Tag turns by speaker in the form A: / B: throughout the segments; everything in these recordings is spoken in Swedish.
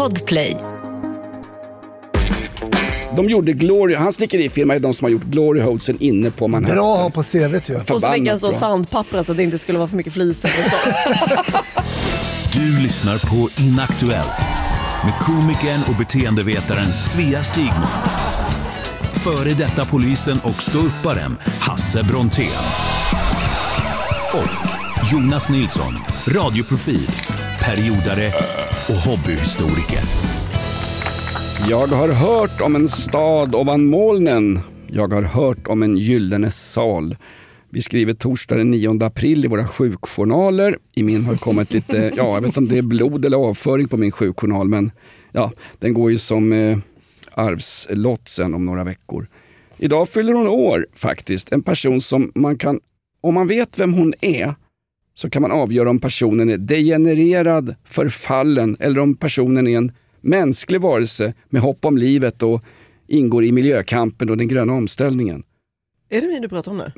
A: Podplay.
B: De gjorde Glory, hans snickerifirma är de som har gjort Glory Holdsen inne på Manhattan.
C: Bra att ha på CVt ju.
D: Och så lägga så sandpapper så att det inte skulle vara för mycket fliser.
E: Du lyssnar på Inaktuellt med komikern och beteendevetaren Svea Sigmund. Före detta polisen och ståupparen Hasse Brontén. Och Jonas Nilsson, radioprofil, periodare och hobbyhistoriker.
B: Jag har hört om en stad ovan molnen. Jag har hört om en gyllene sal. Vi skriver torsdag den 9 april i våra sjukjournaler. I min har kommit lite, jag vet inte om det är blod eller avföring på min sjukjournal, men ja, den går ju som arvslott sen om några veckor. Idag fyller hon år faktiskt. En person som man kan, om man vet vem hon är, så kan man avgöra om personen är degenererad, förfallen eller om personen är en mänsklig varelse med hopp om livet och ingår i miljökampen och den gröna omställningen.
D: Är det mig du pratar om nu?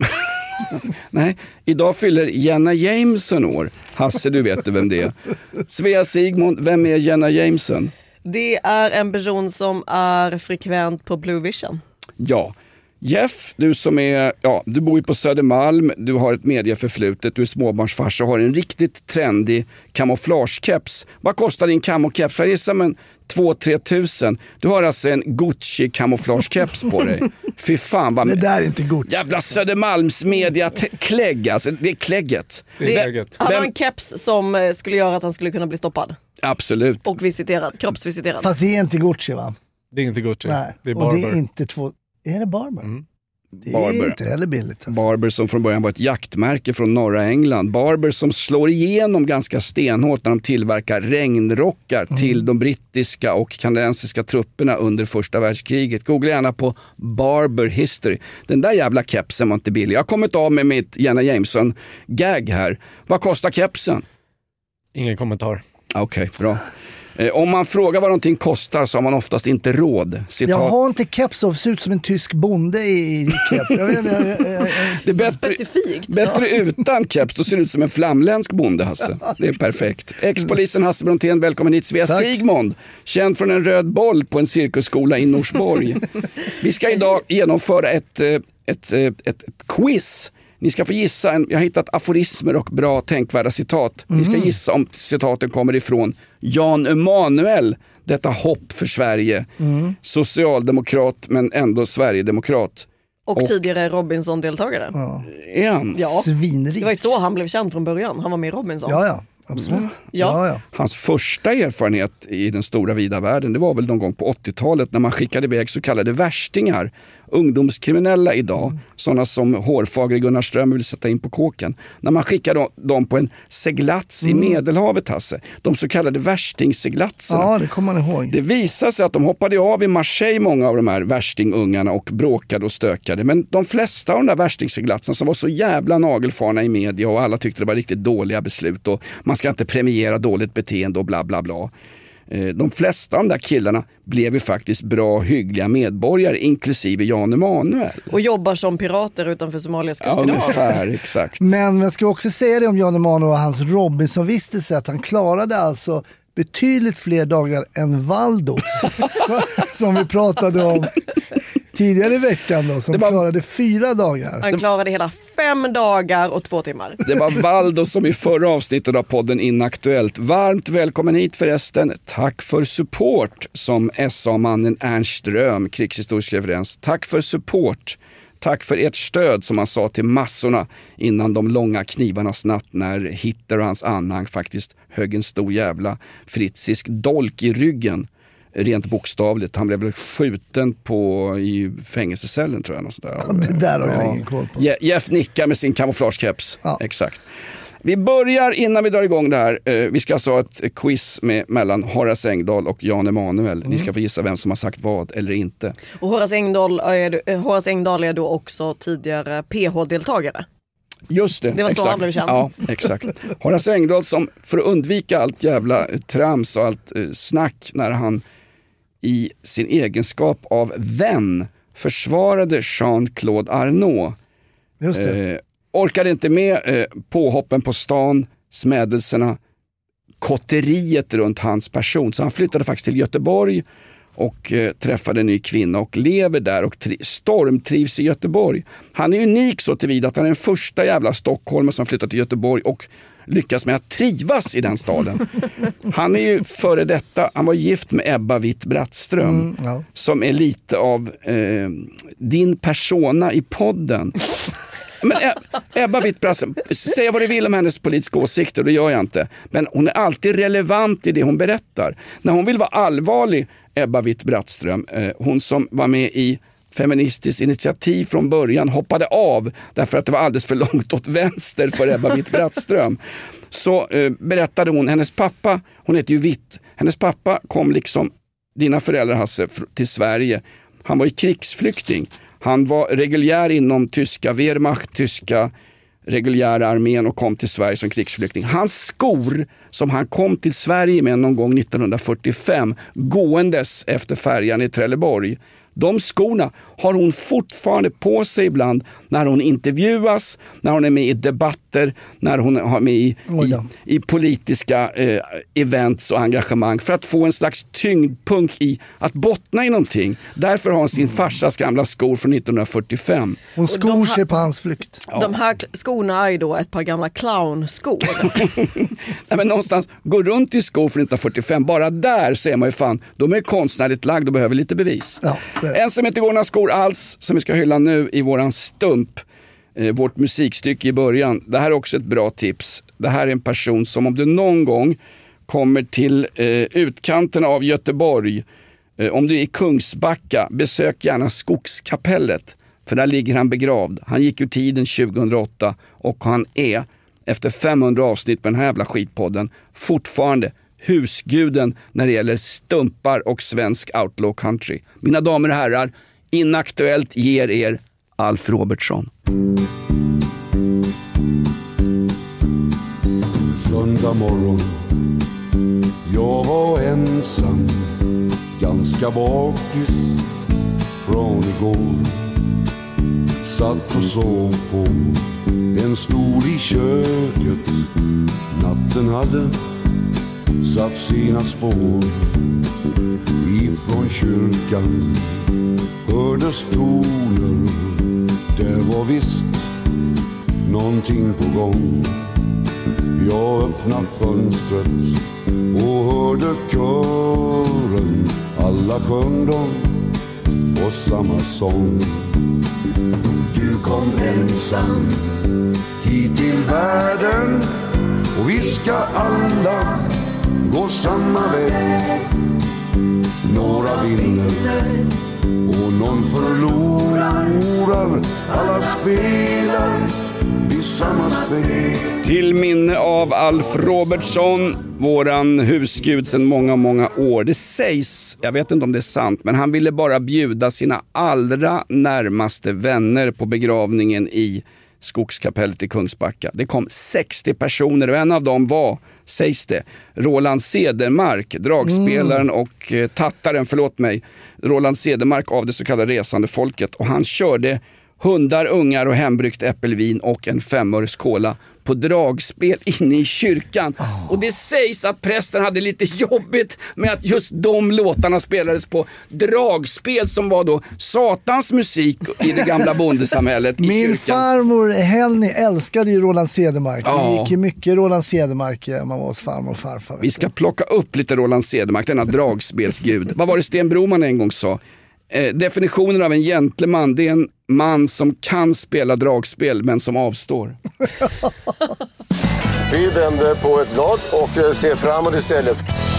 B: Nej, idag fyller Jenna Jameson år. Hasse, du vet vem det är. Svea Sigmund, vem är Jenna Jameson?
D: Det är en person som är frekvent på Blue Vision.
B: Ja. Jeff, du som är, du bor ju på Södermalm, du har ett medieförflutet, du är småbarnsfarsa och har en riktigt trendig kamouflagekeps. Vad kostar din kamokeps? Jag gissar men 2-3 tusen. Du har alltså en Gucci kamouflagekeps på dig. Fy fan vad...
C: Det där är inte Gucci.
B: Jävla Södermalms mediaklägg, alltså det är klägget.
D: Han har en keps som skulle göra att han skulle kunna bli stoppad.
B: Absolut.
D: Och visiterad, kroppsvisiterad.
C: Fast det är inte Gucci, va?
F: Det är inte Gucci.
C: Nej.
F: Det är Barber.
C: Och det är inte Är det Barber?
F: Mm.
C: Det är
B: Barber.
C: inte heller billigt. Alltså.
B: Barber som från början var ett jaktmärke från norra England. Barber som slår igenom ganska stenhårt när de tillverkar regnrockar till de brittiska och kanadensiska trupperna under första världskriget. Googla gärna på Barber History. Den där jävla kepsen var inte billig. Jag har kommit av med mitt Jenna Jameson-gag här. Vad kostar kepsen?
F: Ingen kommentar.
B: Okej, bra. Om man frågar vad någonting kostar så har man oftast inte råd. Citat.
C: Jag har inte keps och ser ut som en tysk bonde i keps. Jag vet inte,
B: det är bättre,
D: specifikt.
B: Bättre utan keps, då ser det ut som en flamländsk bonde, Hasse. Det är perfekt. Ex-polisen Hasse Brontén, välkommen hit. Svea Sigmund, känd från en röd boll på en cirkusskola i Norsborg. Vi ska idag genomföra ett quiz. Ni ska få gissa, jag har hittat aforismer och bra tänkvärda citat. Ni ska gissa om citaten kommer ifrån Jan Emanuel, detta hopp för Sverige. Socialdemokrat men ändå Sverigedemokrat.
D: Och tidigare Robinson-deltagare.
C: Ja. Svinrik.
D: Det var ju så han blev känd från början. Han var med i Robinson.
C: Ja, absolut. Ja.
B: Hans första erfarenhet i den stora vida världen, det var väl någon gång på 80-talet när man skickade iväg så kallade värstingar, ungdomskriminella idag, sådana som hårfagre Gunnar Ström vill sätta in på kåken. När man skickade dem på en seglats i Medelhavet, Hasse, de så kallade värstingseglatserna.
C: Ja, det kommer man ihåg.
B: Det visade sig att de hoppade av i Marseille, många av de här värstingungarna, och bråkade och stökade. Men de flesta av de där värstingseglatserna som var så jävla nagelfarna i media och alla tyckte det var riktigt dåliga beslut och man ska inte premiera dåligt beteende och bla bla bla. De flesta av de där killarna blev ju faktiskt bra, hyggliga medborgare, inklusive Jan Emanuel.
D: Och jobbar som pirater utanför Somalias kust idag.
B: Ungefär, exakt.
C: Men jag ska också säga det om Jan Emanuel och hans Robinson-vistelse, att han klarade alltså betydligt fler dagar än Valdo. Som vi pratade om tidigare i veckan då, som klarade 4 dagar.
D: Han klarade hela 5 dagar och 2 timmar.
B: Det var Valdo som i förra avsnittet av podden Inaktuellt. Varmt välkommen hit förresten. Tack för support, som SA-mannen Ernst Röhm, krigshistorisk referens. Tack för support. Tack för ert stöd, som han sa till massorna innan de långa knivarnas natt, när Hitler och hans anhang faktiskt högg en stor jävla fritzisk dolk i ryggen. Rent bokstavligt. Han blev väl skjuten i fängelsecellen, tror jag. Något sådär.
C: Ja, det där har jag ingen koll på.
B: Jeff nickar med sin kamouflagekeps.
C: Ja.
B: Exakt. Vi börjar, innan vi drar igång det här, vi ska alltså ha ett quiz mellan Horace Engdahl och Jan Emanuel. Ni ska få gissa vem som har sagt vad eller inte.
D: Och Horace Engdahl är då också tidigare PH-deltagare.
B: Just det.
D: Det var så
B: exakt.
D: han blev känd.
B: Ja, exakt. Horace Engdahl, som för att undvika allt jävla trams och allt snack, när han i sin egenskap av vän försvarade Jean-Claude Arnault.
C: Just det.
B: Orkade inte med påhoppen på stan, smädelserna, kotteriet runt hans person. Så han flyttade faktiskt till Göteborg och träffade en ny kvinna och lever där och stormtrivs i Göteborg. Han är unik så tillvida att han är den första jävla stockholmare som flyttat till Göteborg och lyckas med att trivas i den staden. Han är ju före detta, han var gift med Ebba Witt-Brattström som är lite av din persona i podden. Men Ebba Witt-Brattström, säg vad du vill om hennes politiska åsikter, det gör jag inte. Men hon är alltid relevant i det hon berättar. När hon vill vara allvarlig, Ebba Witt-Brattström, hon som var med i Feministiskt initiativ från början, hoppade av därför att det var alldeles för långt åt vänster för Ebba Witt-Brattström. Så berättade hon, hennes pappa, hon heter ju Witt, hennes pappa kom liksom dina föräldrar Hasse till Sverige. Han var ju krigsflykting. Han var reguljär inom tyska Wehrmacht, tyska reguljära armén och kom till Sverige som krigsflykting. Hans skor som han kom till Sverige med någon gång 1945 gåendes efter färjan i Trelleborg. De skorna har hon fortfarande på sig ibland när hon intervjuas, när hon är med i debatter, när hon är med i politiska events och engagemang för att få en slags tyngdpunkt i att bottna i någonting. Därför har hon sin farsas gamla skor från 1945.
C: Hon skor sig på hans flykt.
D: De här skorna är ju då ett par gamla clownskor.
B: Nej, men någonstans gå runt i skor från 1945, bara där ser man ju fan, de är konstnärligt lagd och behöver lite bevis.
C: Ja.
B: En som inte går några skor alls, som vi ska hylla nu i våran stump, vårt musikstycke i början. Det här är också ett bra tips. Det här är en person som om du någon gång kommer till utkanten av Göteborg, om du är i Kungsbacka, besök gärna Skogskapellet, för där ligger han begravd. Han gick ur tiden 2008 och han är, efter 500 avsnitt på den här jävla skitpodden, fortfarande husguden när det gäller stumpar och svensk outlaw country. Mina damer och herrar, Inaktuellt ger er Alf Robertsson.
A: Söndag morgon, jag var ensam, ganska bakis från igår. Satt och sov på en stol i köket. Natten hade satt sina spår. Ifrån kyrkan hördes toner. Det var visst någonting på gång. Jag öppnade fönstret och hörde kören. Alla sjöng de på samma sång. Du kom ensam hit till världen och vi ska alla gå samma väg. Några vinner och någon förlorar. Alla spelar i samma spel.
B: Till minne av Alf Robertsson, våran husgud sedan många, många år. Det sägs, jag vet inte om det är sant, men han ville bara bjuda sina allra närmaste vänner på begravningen i Skogskapellet i Kungsbacka. Det kom 60 personer och en av dem var, sägs det, Roland Cedermark, dragspelaren och tattaren, Roland Cedermark av det så kallade resande folket. Och han körde hundar, ungar och hembryggt äppelvin och en 5-öres cola på dragspel inne i kyrkan. Och det sägs att prästen hade lite jobbigt med att just de låtarna spelades på dragspel som var då satans musik i det gamla bondesamhället i
C: Min
B: kyrkan.
C: farmor Helny älskade ju Roland Cedermark. Det gick ju mycket Roland Cedermark man var hos farmor och farfar.
B: Vi ska plocka upp lite Roland Cedermark, denna dragspelsgud. Vad var det Sten Broman en gång sa? Definitionen av en gentleman, det är en man som kan spela dragspel men som avstår.
G: Vi vänder på ett blad och ser framåt istället.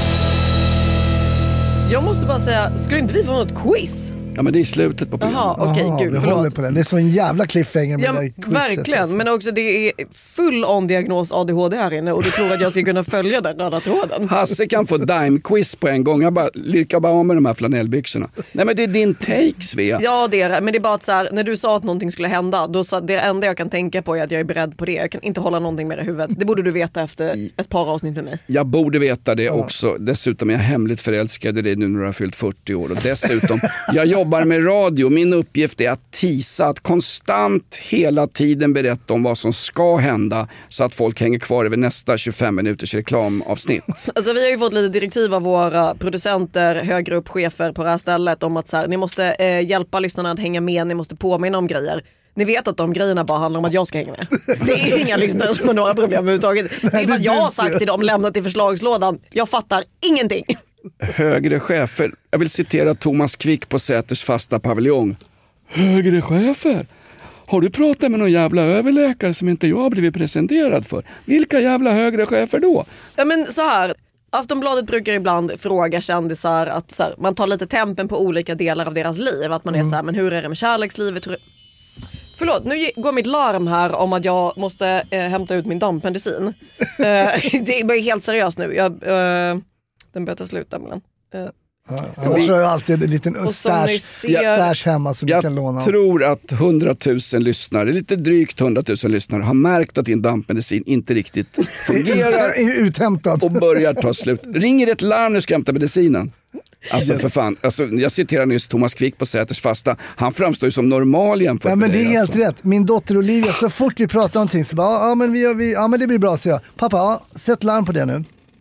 D: Jag måste bara säga, skulle inte vi få något quiz?
B: Ja, men det är slutet på programmet.
D: Jaha, okej, gud,
C: vi håller
D: förlåt.
C: på den. Det är så en jävla cliffhanger med
D: Ja,
C: det där quizet,
D: verkligen,
C: alltså.
D: men också det är full on-diagnos ADHD här inne och du tror att jag ska kunna följa den röda tråden.
B: Hasse kan få dime-quiz på en gång. Jag bara lirkar bara om med de här flanellbyxorna. Nej, men det är din take, Svea.
D: Ja, det är det. Men det är bara att så här, när du sa att någonting skulle hända, då sa det enda jag kan tänka på är att jag är beredd på det. Jag kan inte hålla någonting mer i huvudet. Det borde du veta efter ett par avsnitt med mig.
B: Jag borde veta det också. Dessutom är jag hemligt förälskad i dig nu när du har fyllt 40 år. Och dessutom, jag jobbar med radio. Min uppgift är att tisa, att konstant hela tiden berätta om vad som ska hända så att folk hänger kvar över nästa 25 minuters reklamavsnitt.
D: Alltså vi har ju fått lite direktiv av våra producenter, högre upp chefer på det här stället om att så här, ni måste hjälpa lyssnarna att hänga med, ni måste påminna om grejer. Ni vet att de grejerna bara handlar om att jag ska hänga med. Det är inga lyssnare som har några problem överhuvudtaget. Det är vad jag har sagt till dem, lämnat i förslagslådan. Jag fattar ingenting.
B: Högre chefer. Jag vill citera Thomas Quick på Säters fasta paviljong. Högre chefer? Har du pratat med någon jävla överläkare som inte jag har blivit presenterad för? Vilka jävla högre chefer då?
D: Ja men så här, Aftonbladet brukar ibland fråga kändisar att så här, man tar lite tempen på olika delar av deras liv. Att man är så här, men hur är det med kärlekslivet? Förlåt, nu går mitt larm här om att jag måste hämta ut min dampmedicin. Det är helt seriöst nu. Den börjar ta slut nämligen.
C: Så har jag alltid en liten stash hemma som vi kan låna.
B: Jag tror att 100 000 lyssnare, lite drygt 100 000 lyssnare har märkt att din dampmedicin inte riktigt fungerar.
C: Uthämtad.
B: Och börjar ta slut. Ringer ett larm nu ska hämta medicinen. Alltså för fan, jag citerar nyss Thomas Quick på Säters fasta. Han framstår ju som normal jämfört med
C: men det är
B: dig,
C: helt
B: alltså.
C: rätt. Min dotter Olivia, så fort vi pratar om någonting så bara, men det blir bra, så jag. Pappa, sätt larm på det nu.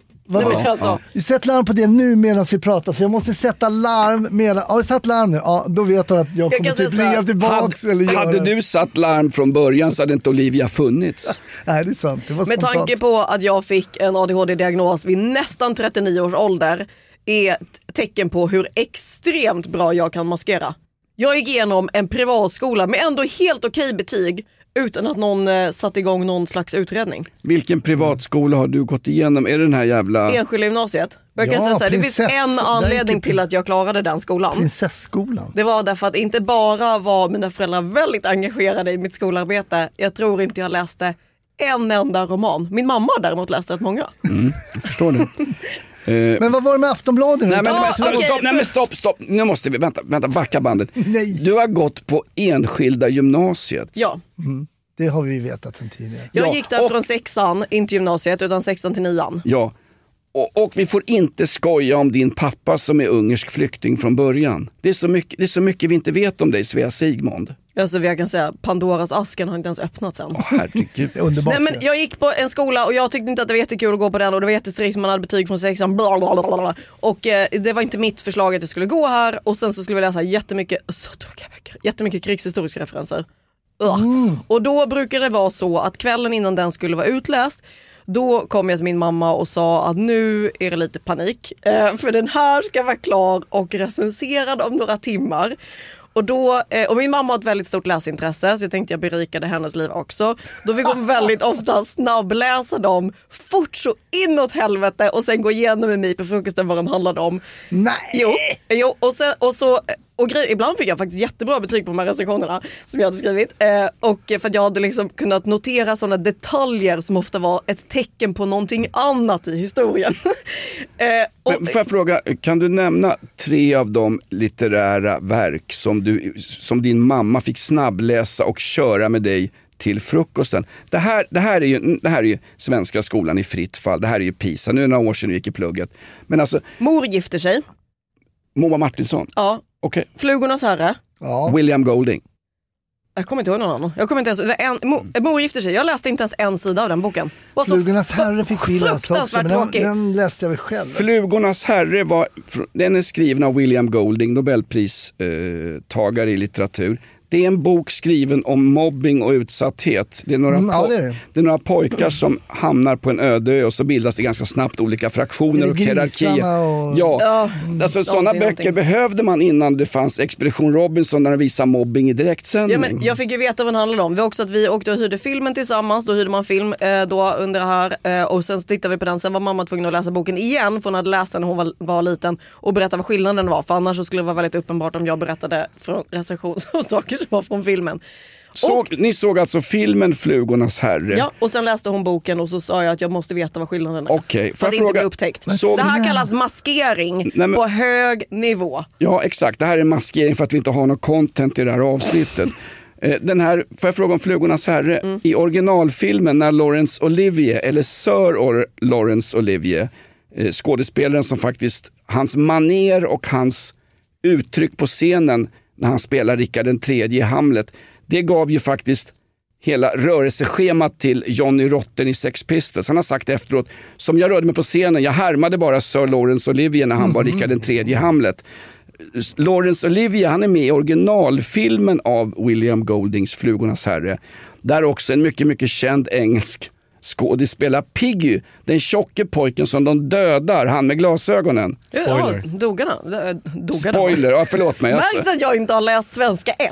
C: Sätt larm på det nu medan vi pratar, så jag måste sätta larm medan, sätt larm nu, då vet du att jag kommer typ ringa tillbaks
B: hade du satt larm från början så hade inte Olivia funnits.
C: Nej, det är sant. Det var
D: med
C: spontant.
D: tanke på att jag fick en ADHD-diagnos vid nästan 39 års ålder är ett tecken på hur extremt bra jag kan maskera. Jag gick igenom en privatskola med ändå helt okej betyg utan att någon satt igång någon slags utredning.
B: Vilken privatskola har du gått igenom? Är det den här jävla...
D: Enskilda gymnasiet. Jag kan säga så här, det finns en anledning till att jag klarade den skolan.
C: Prinsessskolan.
D: Det var därför att inte bara var mina föräldrar väldigt engagerade i mitt skolarbete. Jag tror inte jag läste en enda roman. Min mamma däremot läste rätt många.
B: Jag förstår det.
C: Men vad var det med Aftonbladet?
B: Stopp. Nu måste vi, vänta, backa bandet.
C: Nej.
B: Du har gått på enskilda gymnasiet.
D: Ja.
C: Det har vi vetat sedan tidigare.
D: Jag gick där från 6:an, inte gymnasiet, utan 6:an till 9:an.
B: Ja, och vi får inte skoja om din pappa som är ungersk flykting från början. Det är så mycket vi inte vet om dig, Svea Sigmund.
D: Alltså jag kan säga, Pandoras asken har inte ens öppnat sen.
B: Herregud.
C: Underbart.
D: Nej, men jag gick på en skola och jag tyckte inte att det var jättekul att gå på den och det var jättestrikt, man hade betyg från 6:an, blablabla. Och det var inte mitt förslag att jag skulle gå här, och sen så skulle vi läsa jättemycket krigshistoriska referenser. Och då brukar det vara så att kvällen innan den skulle vara utläst, då kom jag till min mamma och sa att nu är det lite panik, för den här ska vara klar och recenserad om några timmar. Och min mamma har ett väldigt stort läsintresse, så jag tänkte jag berikade hennes liv också. Då fick hon väldigt ofta snabbläsa dem fort så inåt helvete och sen gå igenom med mig på frukosten vad de handlade om.
C: Nej!
D: Jo, och ibland fick jag faktiskt jättebra betyg på de här recensionerna som jag hade skrivit. Och för att jag hade liksom kunnat notera sådana detaljer som ofta var ett tecken på någonting annat i historien.
B: Men får jag fråga, kan du nämna 3 av de litterära verk som din mamma fick snabbläsa och köra med dig till frukosten? Det här är ju svenska skolan i fritt fall. Det här är ju PISA. Nu är det några år sedan vi gick i plugget. Men alltså,
D: Mor gifter sig.
B: Moa Martinsson.
D: Ja.
B: Okay.
D: Flugornas herre.
C: Ja.
B: William Golding.
D: Jag kommer inte ihåg någon annan. Jag kommer inte ens Mor gifter sig. Jag läste inte ens en sida av den boken.
C: Flugornas herre fick vi läsa också, men den läste jag väl själv.
B: Flugornas herre den är skriven av William Golding, Nobelpristagare i litteratur. Det är en bok skriven om mobbing och utsatthet. Det är några pojkar som hamnar på en öde ö och så bildas det ganska snabbt olika fraktioner och hierarkier. Ja, alltså sådana böcker behövde man innan det fanns Expedition Robinson där de visar mobbing i direktsändning.
D: Ja, men jag fick ju veta vad den handlade om. Vi åkte och hyrde filmen tillsammans. Då hyrde man film då under det här och sen så tittade vi på den. Sen var mamma tvungen att läsa boken igen, för hon hade läst den när hon var liten, och berätta vad skillnaden var. För annars så skulle det vara väldigt uppenbart om jag berättade från recension och saker som var från filmen.
B: Ni såg alltså filmen Flugornas herre?
D: Ja, och sen läste hon boken och så sa jag att jag måste veta vad skillnaden är.
B: Okej,
D: för att det inte blir upptäckt. Det här kallas maskering på hög nivå.
B: Ja, exakt. Det här är maskering för att vi inte har något content i det här avsnittet. Den här, får jag fråga om Flugornas herre, i originalfilmen när Laurence Olivier, eller Sir Laurence Olivier, skådespelaren som faktiskt, hans maner och hans uttryck på scenen när han spelar Rickard den tredje i Hamlet. Det gav ju faktiskt hela rörelseschemat till Johnny Rotten i Sex Pistols. Han har sagt efteråt, som jag rörde mig på scenen, jag härmade bara Sir Laurence Olivier när han var Rickard den tredje i Hamlet. Laurence Olivier, han är med i originalfilmen av William Goldings Flugornas herre. Där också en mycket, mycket känd engelsk skådespelare Piggy, den tjocke pojken som de dödar, han med glasögonen.
F: Spoiler.
D: Ja, dogarna.
B: Spoiler, ja, förlåt mig.
D: Märks att jag inte har läst svenska 1.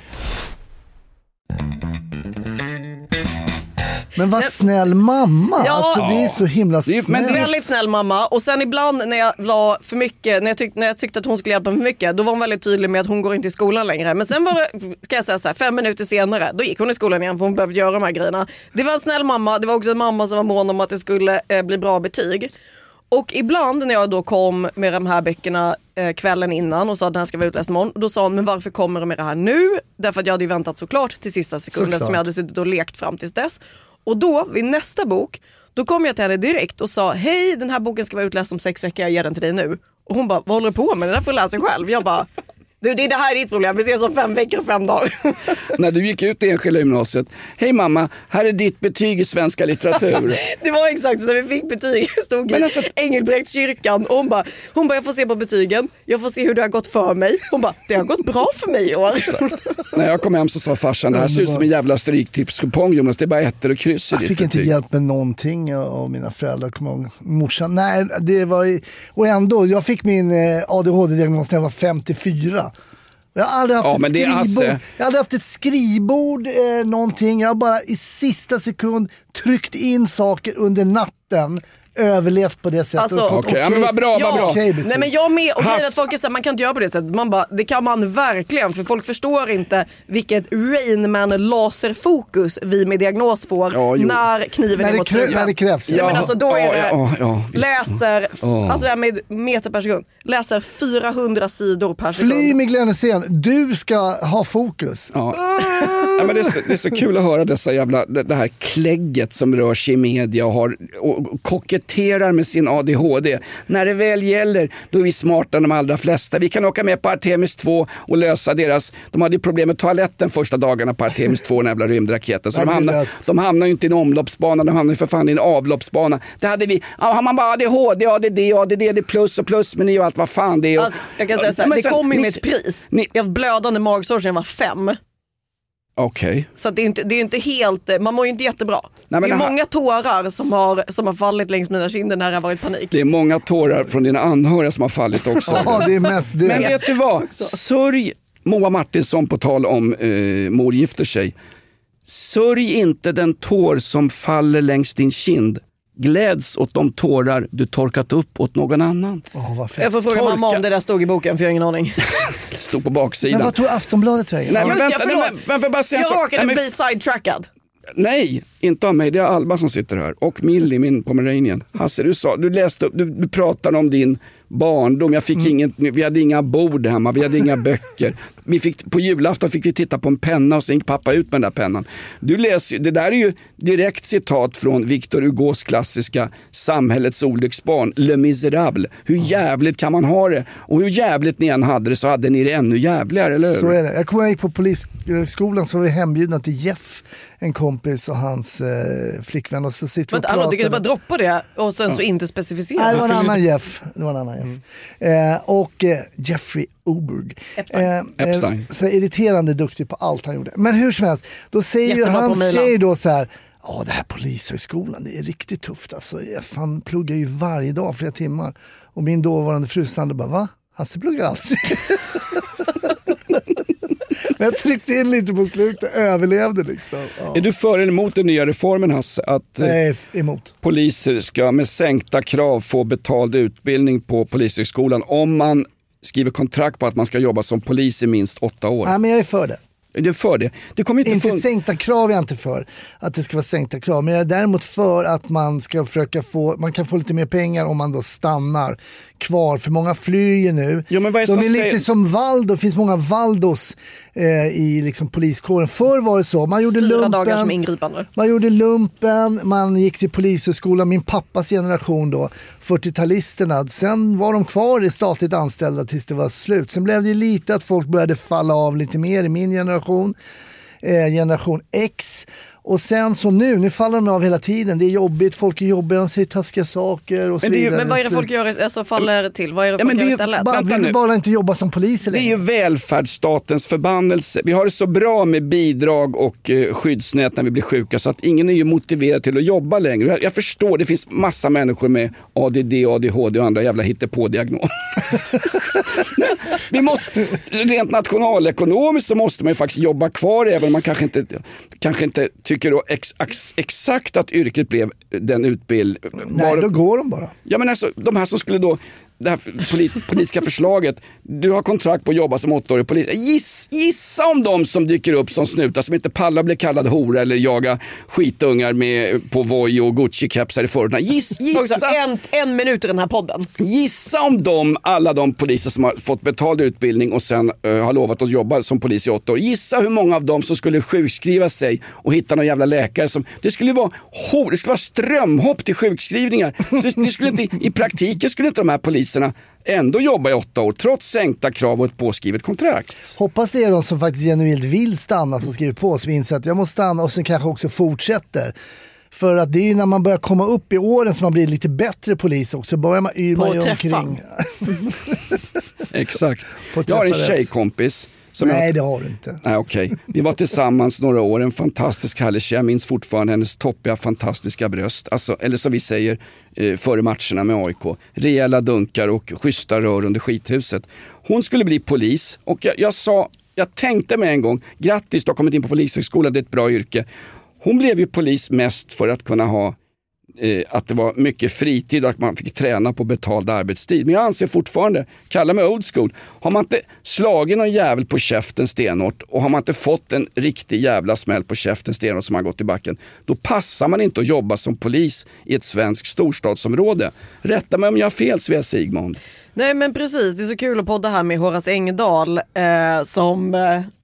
C: Men vad snäll mamma,
D: Ja.
C: alltså det är så himla snällt.
B: Men
D: Väldigt snäll mamma. Och sen ibland när jag la för mycket, när jag tyckte att hon skulle hjälpa mig för mycket, då var hon väldigt tydlig med att hon går inte i skolan längre. Men sen var det, ska jag säga så här, 5 minuter senare, då gick hon i skolan igen för hon behövde göra de här grejerna. Det var en snäll mamma, det var också en mamma som var mån om att det skulle bli bra betyg. Och ibland när jag då kom med de här böckerna kvällen innan och sa att den här ska vara utläst imorgon, då sa hon, men varför kommer de med det här nu? Därför att jag hade ju väntat såklart till sista sekunden som jag hade suttit och lekt fram tills dess. Och då, vid nästa bok, då kom jag till henne direkt och sa, hej, den här boken ska vara utläst om 6 veckor, jag ger den till dig nu. Och hon bara, vad håller du på med? Den där får läsa själv. Jag bara, du, det här är ditt problem, vi ses om 5 veckor och 5 dagar.
B: När du gick ut i enskilda gymnasiet, hej mamma, här är ditt betyg i svenska litteratur.
D: Det var exakt så när vi fick betyg, stod i Engelbrektskyrkan och hon bara, jag får se på betygen, jag får se hur det har gått för mig. Hon bara, det har gått bra för mig i år.
B: När jag kom hem så sa farsan, det här ser ut som en jävla stryktipskupong, Jonas, det är bara ettor och kryss i ditt
C: Jag fick inte
B: betyg.
C: hjälp med någonting av mina föräldrar, kommer jag ihåg. Morsan, nej, det var och ändå, jag fick min ADHD-diagnos när jag var 54. Jag har aldrig haft ett skrivbord. Jag hade haft ett skrivbord, någonting. Jag har bara i sista sekund tryckt in saker under natten. Överlevt på det sättet.
D: Alltså,
B: Okej, ja, men vad bra, vad bra.
D: Nej, men jag med, och grejen att folk är så här, man kan inte göra på det sättet. Man bara, det kan man verkligen, för folk förstår inte vilket Rain Man laserfokus vi med diagnos får när kniven är mot tröjan.
C: När det krävs.
D: Ja. Men alltså då är det läser,
B: Ja.
D: alltså det här med meter per sekund, läser 400 sidor per sekund.
C: Fly med Glenn Hysén, du ska ha fokus.
B: Ja. Ja, men det är så kul att höra dessa jävla, det här klägget som rör sig i media och koketterar med sin ADHD. När det väl gäller, då är vi smartare än de allra flesta. Vi kan åka med på Artemis 2 och lösa deras, de hade ju problem med toaletten första dagarna på Artemis 2, den jävla rymdraketen. Så de hamnar ju inte i en omloppsbana, de hamnar ju för fan i en avloppsbana. Det hade vi, har man bara ADHD, ADD, det är plus och plus, men och allt vad fan det är.
D: Alltså, jag kan säga så här, det kommer med ett pris. Jag har blödande magsår sedan jag var 5.
B: Okej.
D: Så det är inte helt, man mår ju inte jättebra.
B: Nej,
D: det är
B: men
D: många tårar som har fallit längs mina kinder när det har varit panik.
B: Det är många tårar från dina anhöriga som har fallit också.
C: Ja, det är mest det.
B: Men vet du vad? Sörj, Moa Martinsson på tal om mor gifter sig. Sörj inte den tår som faller längs din kind. Gläds åt de tårar du torkat upp åt någon annan.
D: Jag får fråga mamma om det där stod i boken, för jag har ingen aning.
B: Det stod på baksidan.
C: Men vad tog Aftonbladet vägen?
B: Nej, men
D: Just
B: vänta,
D: jag råkade bli sidetrackad.
B: Nej, inte av mig. Det är Alba som sitter här. Och Millie, min pomeranian. Hasse, du läste upp, du pratade om din barndom. Jag fick vi hade inga bord hemma, vi hade inga böcker. På julafton fick vi titta på en penna och sen gick pappa ut med den där pennan. Du läser, det där är ju direkt citat från Victor Hugos klassiska Samhällets olycksbarn, Le Miserable. Hur jävligt kan man ha det? Och hur jävligt ni än hade det, så hade ni det ännu jävligare, eller hur?
C: Så är det. Jag kommer ihåg på polisskolan, så var vi hembjudna till Jeff, en kompis och hans flickvän, och så sitter vi och pratar.
D: Du kan ju bara droppa det och sen så inte specificera.
C: Nej, det var en annan Jeff. Och Jeffrey Oberg.
B: Epstein.
C: Så irriterande duktig på allt han gjorde. Men hur som helst, då säger ju hans tjej då så här: det här polishögskolan, det är riktigt tufft alltså. Jag pluggar ju varje dag flera timmar. Och min dåvarande fru Sandra bara, va? Hasse pluggar aldrig. Men jag tryckte in lite på slutet, överlevde liksom. Ja.
B: Är du för eller emot den nya reformen, Hasse? Att
C: Nej, emot.
B: Poliser ska med sänkta krav få betald utbildning på polishögskolan om man skriver kontrakt på att man ska jobba som polis i minst 8 år?
C: Nej, men jag är för det.
B: Det är för det. Det kommer
C: inte sänkta krav är jag inte för. Att det ska vara sänkta krav. Men jag är däremot för att man ska försöka man kan få lite mer pengar om man då stannar kvar. För många flyr ju nu.
B: Ja, men vad är
C: de är lite som Valdo. Det finns många Valdos i liksom poliskåren. Förr var det så. Man gjorde
D: 4 dagar som ingripande.
C: Man gjorde lumpen. Man gick till polishögskolan. Min pappas generation då, 40-talisterna. Sen var de kvar i statligt anställda tills det var slut. Sen blev det lite att folk började falla av lite mer i min generation X. Och sen så nu faller de av hela tiden. Det är jobbigt, folk är jobbiga, de säger taskiga saker och så vidare.
D: Men vad är det folk gör, alltså faller till? Vad är det folk gör istället?
C: Vi vill bara inte jobba som poliser längre.
B: Det är ju välfärdsstatens förbannelse. Vi har det så bra med bidrag och skyddsnät när vi blir sjuka så att ingen är ju motiverad till att jobba längre. Jag förstår, det finns massa människor med ADD, ADHD och andra jävla hittepå-diagnos. Vi måste, rent nationalekonomiskt så måste man ju faktiskt jobba kvar även om man kanske inte tycker då exakt att yrket blev den utbildning.
C: Nej, då går de bara.
B: Ja, men alltså, de här som skulle då, det här politiska förslaget, du har kontrakt på att jobba som 8-årig polis. Gissa om de som dyker upp som snutar som inte pallar bli kallade hora eller jaga skitungar med på Voi och Gucci-kepsar i förorterna. Gissa
D: en minut i den här podden.
B: Gissa om alla de poliser som har fått betald utbildning och sen har lovat att jobba som polis i 8 år. Gissa hur många av dem som skulle sjukskriva sig och hitta någon jävla läkare som, det skulle vara strömhopp till sjukskrivningar. Så det skulle inte, i praktiken skulle inte de här poliserna ändå jobba i 8 år trots sänkta krav och ett påskrivet kontrakt.
C: Hoppas det är de som faktiskt genuint vill stanna som skriver på, som inser att jag måste stanna och sen kanske också fortsätter. För att det är ju när man börjar komma upp i åren som man blir lite bättre polis också. Börjar man omkring.
B: Exakt. Jag har en tjejkompis.
C: Nej, det har du inte.
B: Nej, okej. Vi var tillsammans några år, en fantastisk härlig tjej. Jag minns fortfarande hennes toppiga, fantastiska bröst. Alltså, eller som vi säger före matcherna med AIK. Rejäla dunkar och schyssta rör under skithuset. Hon skulle bli polis och jag tänkte mig en gång, grattis, du har kommit in på polishögskolan, det är ett bra yrke. Hon blev ju polis mest för att kunna ha att det var mycket fritid och att man fick träna på betald arbetstid. Men jag anser fortfarande, kalla mig old school, har man inte slagit någon jävel på käften stenhårt och har man inte fått en riktig jävla smäll på käften stenhårt som har gått i backen, då passar man inte att jobba som polis i ett svenskt storstadsområde. Rätta mig om jag har fel, Svea Sigmund.
D: Nej, men precis, det är så kul att podda här med Horace Engdahl som...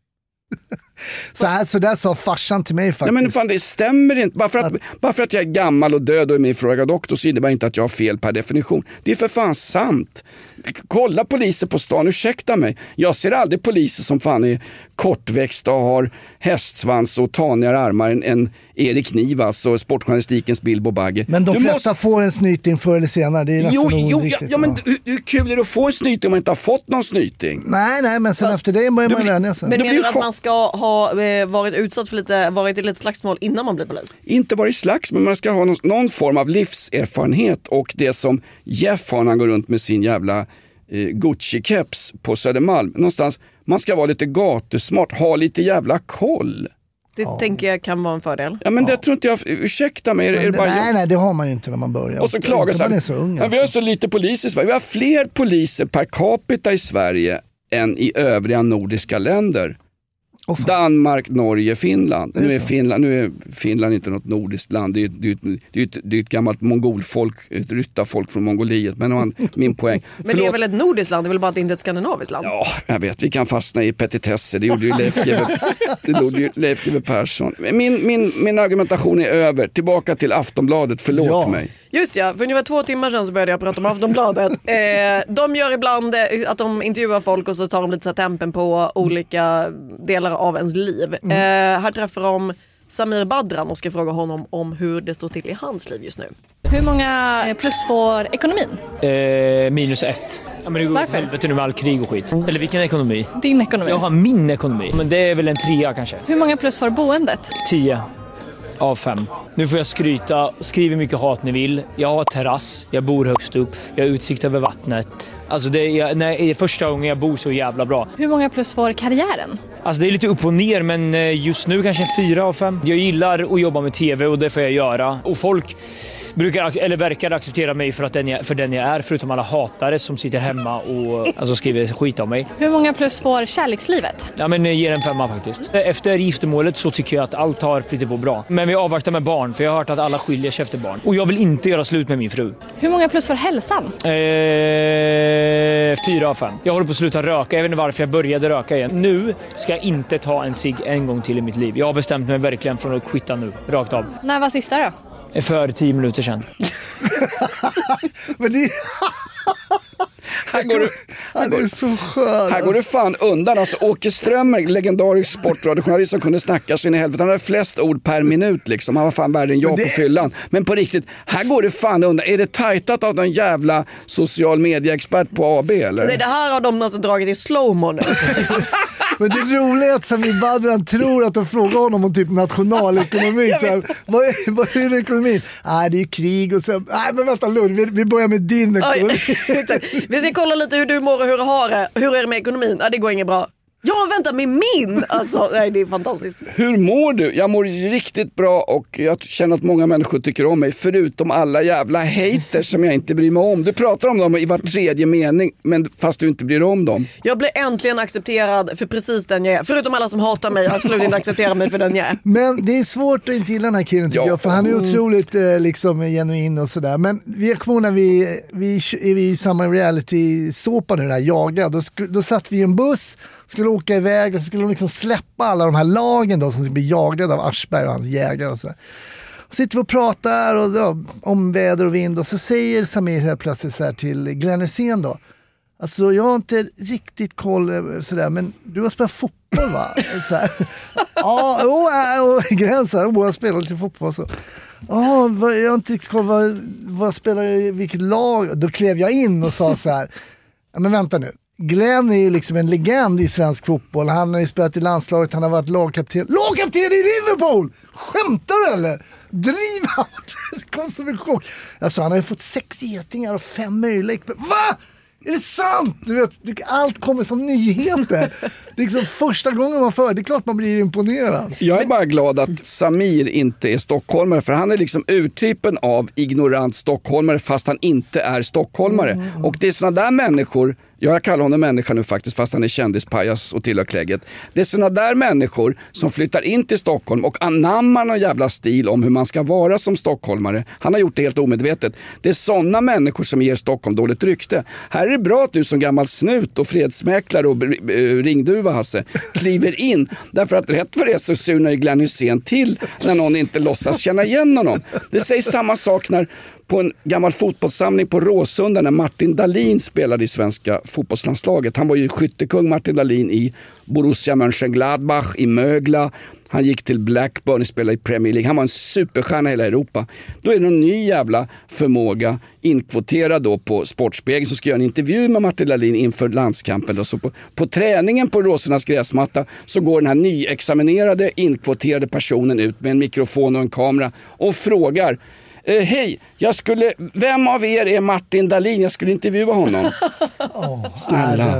C: Så där sa farsan till mig faktiskt.
B: Nej, men fan, det stämmer inte. Bara för att jag är gammal och död och är min fråga doktor så innebär inte att jag har fel per definition. Det är för fan sant. Kolla poliser på stan, ursäkta mig. Jag ser aldrig poliser som fan är kortväxta och har hästsvans och tanigare armar än Erik Nivas och sportjournalistikens Bilbo Bagge.
C: Men de flesta får en snyting förr eller senare. Det är nästan
B: men hur kul är det att få en snyting om man inte har fått någon snyting?
C: Nej, men sen efter det börjar man vänja sig.
D: Men menar du att man ska ha varit utsatt för varit i lite slagsmål innan man blir polis?
B: Inte varit slags, men man ska ha någon form av livserfarenhet och det som Jeff har när han går runt med sin jävla Gucci-keps på Södermalm. Någonstans, man ska vara lite gatusmart, ha lite jävla koll.
D: Det tänker jag kan vara en fördel.
B: Ja, men det tror inte jag, ursäkta mig.
C: Nej, det har man ju inte när man börjar.
B: Och så klagar så här, vi har så lite poliser i Sverige. Vi har fler poliser per capita i Sverige än i övriga nordiska länder. Danmark, Norge, Finland. Nu är Finland inte något nordiskt land. Det är ett gammalt mongolfolk, ett ryttarfolk från Mongoliet. Men min poäng.
D: Men det är väl ett nordiskt land? Det är väl bara att det inte är ett skandinaviskt land?
B: Ja, jag vet. Vi kan fastna i petitesser. Det gjorde ju Leif GW Persson. Min argumentation är över. Tillbaka till Aftonbladet. Förlåt mig.
D: Just ja, för ungefär 2 timmar sedan så började jag prata om Aftonbladet. De gör ibland att de intervjuar folk och så tar de lite så tempen på olika delar av ens liv. Här träffar de Samir Badran och ska fråga honom om hur det står till i hans liv just nu.
H: Hur många plus får ekonomin?
F: -1. Ja, men det går
H: Varför?
F: helvete nu med all krig och skit. Eller vilken ekonomi?
H: Din ekonomi.
F: Jag har min ekonomi. Men det är väl en 3 kanske.
H: Hur många plus får boendet?
F: 10 av 5. Nu får jag skryta, skriva mycket hat ni vill. Jag har terrass, jag bor högst upp, jag har utsikt över vattnet. Alltså det är första gången jag bor så jävla bra.
H: Hur många plus får karriären?
F: Alltså det är lite upp och ner, men just nu kanske 4 av 5. Jag gillar att jobba med tv och det får jag göra. Och folk verkar acceptera mig för den jag är, förutom alla hatare som sitter hemma och alltså, skriver skit om mig.
H: Hur många plus får kärlekslivet?
F: Ja, men ger en 5 faktiskt. Efter giftermålet så tycker jag att allt har flyttat på bra. Men vi avvaktar med barn, för jag har hört att alla skiljer sig efter barn. Och jag vill inte göra slut med min fru.
H: Hur många plus får hälsan?
F: 4 av 5. Jag håller på att sluta röka. Jag vet inte varför jag började röka igen. Nu ska jag inte ta en cigg en gång till i mitt liv. Jag har bestämt mig verkligen från att quitta nu. Rakt av.
H: När var sista då?
F: För 10 minuter sedan.
C: Men det...
B: Här går du,
C: Han är så skön.
B: här går du fan undan. Alltså, Åke Strömmer, legendarisk sportradiojournalist som kunde snacka sig in i helvete. Han hade flest ord per minut liksom. Han var fan värre än jag på fyllan. Men på riktigt, här går du fan undan. Är det tajtat av någon jävla social media-expert på AB eller?
D: Nej, det här har de alltså dragit i slow-mo nu.
C: Men det roliga är att Samir Badran tror att de frågar honom om typ nationalekonomi. Så här, vad är ekonomin? Nej, det är ju krig och så. Nej, men vänta Lund, vi börjar med din ekonomi.
D: Exakt. Vi ska kolla lite hur du mår och hur du har det. Hur är det med ekonomin? Ja, det går inget bra. Ja, vänta med min! Alltså, nej, det är fantastiskt.
B: Hur mår du? Jag mår riktigt bra och jag känner att många människor tycker om mig. Förutom alla jävla haters som jag inte bryr mig om. Du pratar om dem i var tredje mening, men fast du inte bryr om dem.
D: Jag blir äntligen accepterad för precis den jag är. Förutom alla som hatar mig och absolut inte accepterar mig för den jag är.
C: Men det är svårt att inte gilla den här killen tycker jag. För han är otroligt liksom genuin och sådär. Men vi kommer ihåg när vi är i samma reality-såpa nu, där Jagad. Då satt vi i en buss, skulle åka iväg och så skulle de liksom släppa alla de här lagen då som skulle bli jagade av Aschberg och hans jägare och sådär. Och sitter vi och pratar och, om väder och vind och så säger Samir helt plötsligt så här till Glenn Hysén då. Alltså jag har inte riktigt koll sådär, men du har spelat fotboll va? Så här. Ja, Glenn så här, jag spelar lite fotboll så. Ja, jag har inte riktigt koll vad jag spelar i vilket lag. Då klev jag in och sa så här, ja, men vänta nu. Glenn är ju liksom en legend i svensk fotboll. Han har ju spelat i landslaget, han har varit lagkapten i Liverpool! Skämtar du eller? Driv han! Konstitution. Alltså han har ju fått 6 getingar och 5 möjligheter. Va? Är det sant? Du vet, allt kommer som nyheter. Det är liksom första gången man för. Det är klart man blir imponerad.
B: Jag är bara glad att Samir inte är stockholmare. För han är liksom urtypen av ignorant stockholmare fast han inte är stockholmare. Och det är såna där människor, jag kallar honom människa nu faktiskt fast han är kändispajas och tillhör klägget. Det är såna där människor som flyttar in till Stockholm och anammar någon jävla stil om hur man ska vara som stockholmare. Han har gjort det helt omedvetet. Det är såna människor som ger Stockholm dåligt rykte. Här är det bra att du som gammal snut och fredsmäklare och ringduva Hasse kliver in. Därför att rätt för det så surnar Glenn Hysén till när någon inte låtsas känna igen honom. Det sägs samma sak när på en gammal fotbollssamling på Råsunda när Martin Dahlin spelade i svenska fotbollslandslaget. Han var ju skyttekung Martin Dahlin i Borussia Mönchengladbach, i Mögla. Han gick till Blackburn och spelade i Premier League. Han var en superstjärna i hela Europa. Då är det någon ny jävla förmåga inkvoterad då på Sportspegeln som ska göra en intervju med Martin Dahlin inför landskampen. Då. Så på träningen på Råsornas gräsmatta så går den här nyexaminerade inkvoterade personen ut med en mikrofon och en kamera och frågar: hej, vem av er är Martin Dahlin? Jag skulle intervjua honom. Snälla.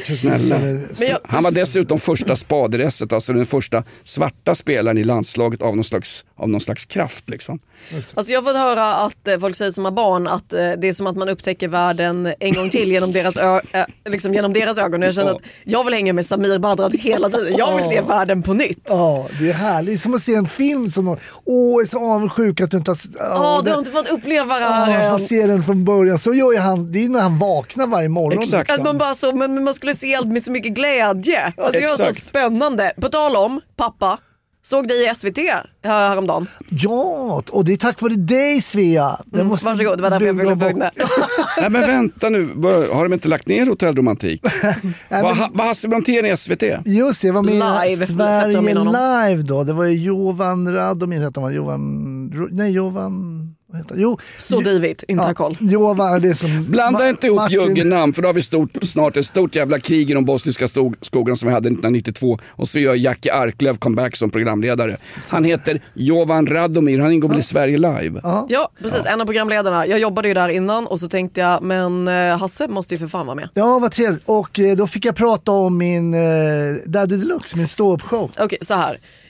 B: Han var dessutom första spaderesset, alltså den första svarta spelaren i landslaget av någon slags kraft liksom.
D: Alltså jag har fått höra att folk säger som har barn att det är som att man upptäcker världen en gång till genom deras ögon. Jag känner att jag vill hänga med Samir Badran hela tiden. Jag vill se världen på nytt.
C: Ja, det är härligt. Som att se en film som är så avundsjuk att du inte har...
D: du har inte fått uppleva det här.
C: Man ser den från början. Så gör ju han, det är när han vaknar varje morgon.
B: Exakt.
C: Liksom.
D: Att man bara så, men man skulle se allt med så mycket glädje. Alltså det var så spännande. På tal om, pappa såg dig i SVT häromdagen. Ja,
C: och det är tack vare dig Svea.
D: Varsågod, det var därför jag ville fråga.
B: Nej men vänta nu, har de inte lagt ner Hotell Romantik? Var Hasse Brontén i SVT?
C: Just det, var med
D: live.
C: Sverige live då. Det var ju Jovan Radomir hette han, Jovan...
D: Så divigt, inte har koll.
B: Blanda inte ihop juggenamn, för då har vi snart ett stort jävla krig i de bosniska skogarna som vi hade 1992 och så gör Jackie Arklöv comeback som programledare. Han heter Jovan Radomir, han ingår väl i Sverige live.
D: Ja, precis, en av programledarna. Jag jobbade ju där innan och så tänkte jag, men Hasse måste ju för fan vara med.
C: Ja, vad trevligt. Och då fick jag prata om min Daddy Deluxe, min ståuppshow.
D: Okej, så här.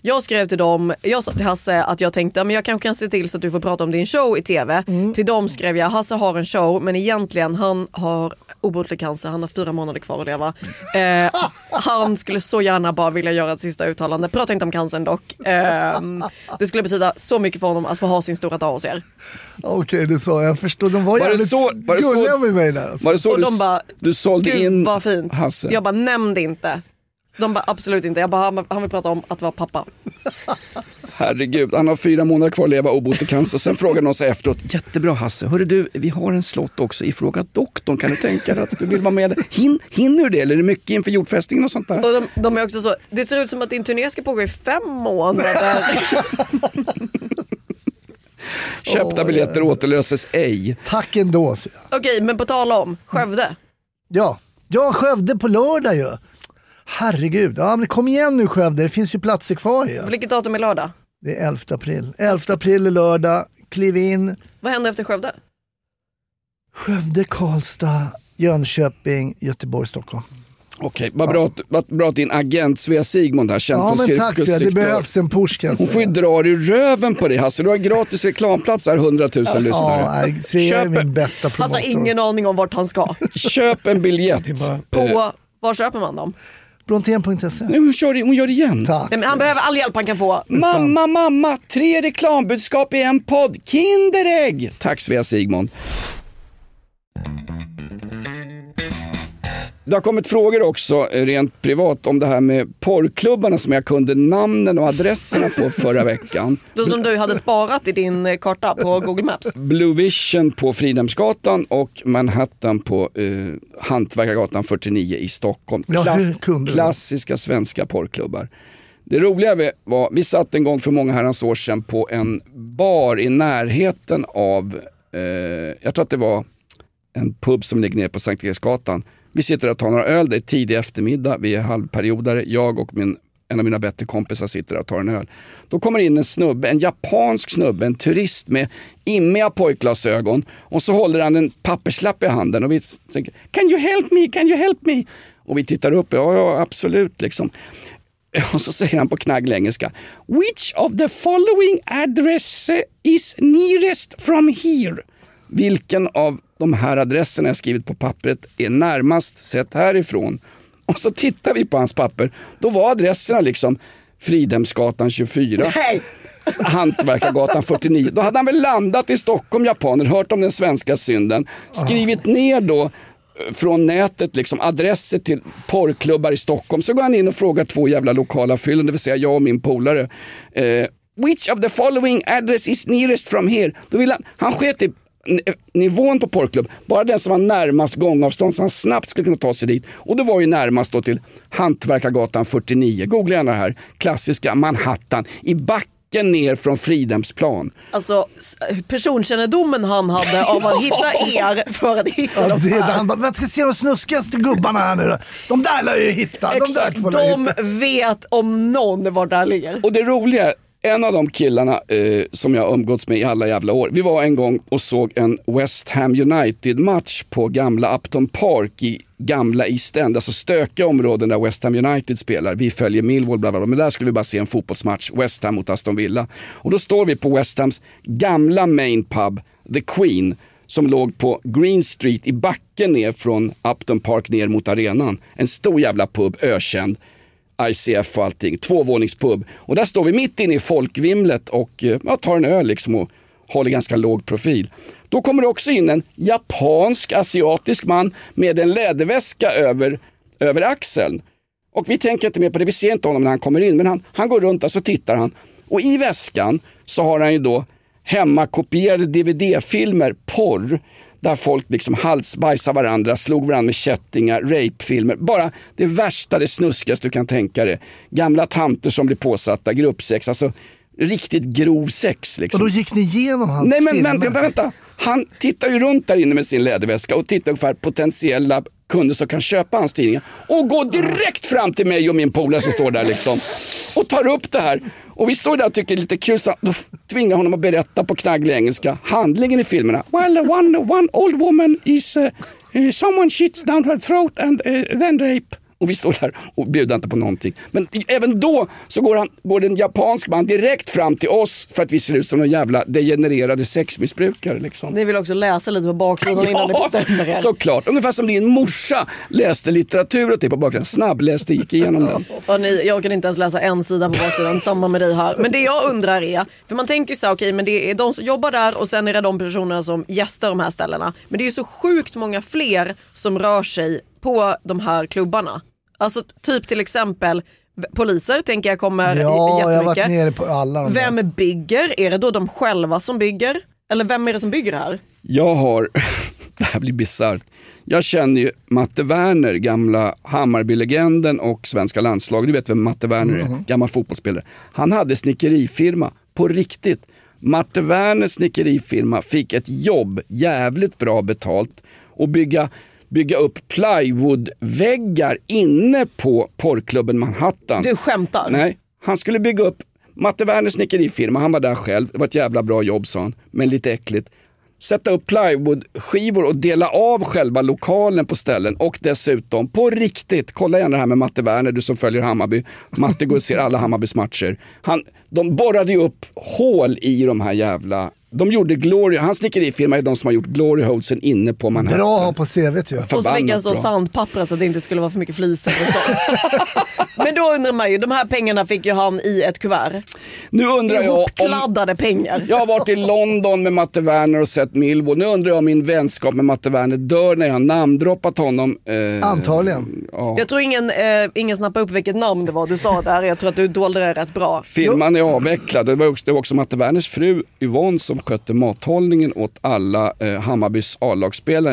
D: Jag skrev till dem, jag sa till Hasse att jag tänkte men jag kanske kan se till så att du får prata om din show i tv. Till dem skrev jag, Hasse har en show men egentligen han har obotlig cancer, han har 4 månader kvar att leva. Han skulle så gärna bara vilja göra ett sista uttalande. Prata inte om cancern dock. Det skulle betyda så mycket för honom att få ha sin stora dag hos er.
C: Okej, du sa, jag förstår. De var jävligt gulliga med mig där. Alltså.
B: Var det så
D: och de bara,
B: du sålde
D: Gud,
B: in
D: vad fint.
B: Hasse?
D: Jag bara, nämnde inte. De bara, absolut inte. Jag bara, han vill prata om att vara pappa.
B: Herregud, han har 4 månader kvar att leva obotlig cancer. Och sen frågar någon sig efteråt, jättebra Hasse, hörru du, vi har en slott också i Fråga doktorn. Kan du tänka dig att du vill vara med? Hinner du det? Eller är det mycket inför jordfästningen och sånt där?
D: Och de är också så, det ser ut som att din turné ska pågå i 5 månader.
B: Köpta biljetter återlöses ej.
C: Tack ändå.
D: Okej, men på tal om Skövde.
C: Ja, Skövde på lördag ju. Herregud, ja, men kom igen nu Skövde, det finns ju platser kvar ju.
D: Vilket datum är lördag?
C: Det är 11 april. 11 april är lördag, kliv in.
D: Vad händer efter Skövde?
C: Skövde, Karlstad, Jönköping, Göteborg, Stockholm.
B: Okej, vad bra att din agent Svea Sigmund här känd för
C: men tack Svea, det behövs en push kan jag säga.
B: Hon får ju dra i röven på dig Hasse, du har gratis reklamplats här, 100 000 lyssnare.
C: Ja, Svea är min bästa promotor.
D: Alltså ingen aning om vart han ska.
B: Köp en biljett.
D: På, var köper man dem?
C: Brontén.se.
B: Nej, hon gör det igen.
C: Tack.
D: Nej, men han behöver all hjälp han kan få.
B: Mamma, 3 reklambudskap i en podd. Kinderägg! Tack Svea Sigmund. Det har kommit frågor också rent privat om det här med porrklubbarna som jag kunde namnen och adresserna på förra veckan.
D: Då som du hade sparat i din karta på Google Maps.
B: Blue Vision på Fridhemsgatan och Manhattan på Hantverkargatan 49 i Stockholm. Klassiska svenska porrklubbar. Det roliga var, vi satt en gång för många herrans år sedan på en bar i närheten av, jag tror att det var en pub som ligger nere på Sankt Eriksgatan. Vi sitter och tar några öl, det är tidig eftermiddag, vi är halvperiodare, jag och en av mina bättre kompisar sitter och tar en öl. Då kommer in en snubbe, en japansk snubbe, en turist med immiga pojkglasögon och så håller han en papperslapp i handen och vi tänker, can you help me? Och vi tittar upp, ja absolut liksom. Och så säger han på knagglig engelska, which of the following address is nearest from here? Vilken av de här adresserna jag skrivit på pappret är närmast sett härifrån? Och så tittar vi på hans papper. Då var adresserna liksom Fridhemsgatan 24.
D: Nej.
B: Hantverkargatan 49. Då hade han väl landat i Stockholm, japaner, hört om den svenska synden. Skrivit ner då från nätet liksom adresser till porrklubbar i Stockholm. Så går han in och frågar 2 jävla lokala fyllen, det vill säga jag och min polare. Which of the following address is nearest from here? Då vill han sket i nivån på porrklubb, bara den som var närmast gångavstånd så han snabbt skulle kunna ta sig dit, och det var ju närmast då till Hantverkargatan 49. Googla gärna det här, klassiska Manhattan i backen ner från Fridhemsplan.
D: Alltså personkännedomen han hade av att hitta er för att hitta dem här.
C: Han bara, jag ska se de snuskigaste gubbarna här nu då. De där lär ju hitta.
D: Exakt, de vet om någon var där ligger.
B: Och det roliga, en av de killarna som jag umgåtts med i alla jävla år. Vi var en gång och såg en West Ham United-match på gamla Upton Park i gamla East End. Alltså stökiga områden där West Ham United spelar. Vi följer Millwall, bla bla bla. Men där skulle vi bara se en fotbollsmatch. West Ham mot Aston Villa. Och då står vi på West Hams gamla main pub, The Queen, som låg på Green Street i backen ner från Upton Park ner mot arenan. En stor jävla pub, ökänd. ICF och allting, 2-våningspub. Och där står vi mitt inne i folkvimlet och tar en öl liksom och håller ganska låg profil. Då kommer det också in en japansk, asiatisk man med en läderväska över axeln. Och vi tänker inte mer på det, vi ser inte honom när han kommer in, men han går runt och så tittar han. Och i väskan så har han ju då hemmakopierade DVD-filmer, porr, där folk liksom halsbajsar varandra, slog varandra med kättingar, rapefilmer. Bara det värsta, det snuskigaste du kan tänka dig. Gamla tanter som blir påsatta, gruppsex, alltså riktigt grov sex liksom.
C: Och då gick ni igenom hans
B: filmer? Nej men vänta. Han tittar ju runt där inne med sin läderväska och tittar för potentiella kunder som kan köpa hans tidningar. Och går direkt fram till mig och min polare som står där liksom. Och tar upp det här. Och vi står där och tycker det är lite kul, så då tvingar honom att berätta på knagglig engelska handlingen i filmerna. Well, one old woman is someone shits down her throat and then rape. Och vi står där och bjuder inte på någonting. Men även då så går den japansk man direkt fram till oss för att vi ser ut som en jävla degenererade sexmissbrukare. Liksom.
D: Ni vill också läsa lite på baksidan innan ni bestämmer er.
B: Såklart. Ungefär som din morsa läste litteratur och på baksidan. Snabbläste, gick igenom den.
D: Och jag kan inte ens läsa en sida på baksidan, samma med dig här. Men det jag undrar är, för man tänker ju så här, okej, men det är de som jobbar där och sen är det de personerna som gästar de här ställena. Men det är ju så sjukt många fler som rör sig på de här klubbarna. Alltså typ till exempel poliser tänker jag kommer jättemycket.
C: Jag har varit nere på alla de
D: Vem bygger? Är det då de själva som bygger? Eller vem är det som bygger här?
B: Det här blir bisarrt. Jag känner ju Matte Werner, gamla Hammarby-legenden och svenska landslag. Du vet vem Matte Werner är, gammal fotbollsspelare. Han hade snickerifirma, på riktigt. Matte Werners snickerifirma fick ett jobb, jävligt bra betalt, och bygga upp plywoodväggar inne på porrklubben Manhattan.
D: Du skämtar?
B: Nej, han skulle bygga upp Matte Werners snickerifirma, han var där själv, det var ett jävla bra jobb sa han, men lite äckligt. Sätta upp plywoodskivor och dela av själva lokalen på ställen, och dessutom på riktigt, kolla gärna det här med Matte Werner, du som följer Hammarby. Matte går och ser alla Hammarbys matcher. De borrade ju upp hål i de här jävla... De gjorde Glory, hans snickerifirma är de som har gjort Glory Holdsen inne på Manhattan.
C: Bra att ha på CVt ju.
D: Och så fick jag så sandpapper så att det inte skulle vara för mycket fliser. Men då undrar man ju, de här pengarna fick ju han i ett kuvert.
B: Nu undrar jag
D: om... pengar.
B: Jag har varit i London med Matte Werner och sett Millwall. Nu undrar jag om min vänskap med Matte Werner dör när jag har namndroppat honom.
C: Antagligen.
B: Ja.
D: Jag tror ingen snappade upp vilket namn det var du sa där. Jag tror att du dolde det rätt bra.
B: Firman är avvecklad. Det var också Matte Werners fru Yvonne som skötte mathållningen åt alla Hammarbys A-lagsspelare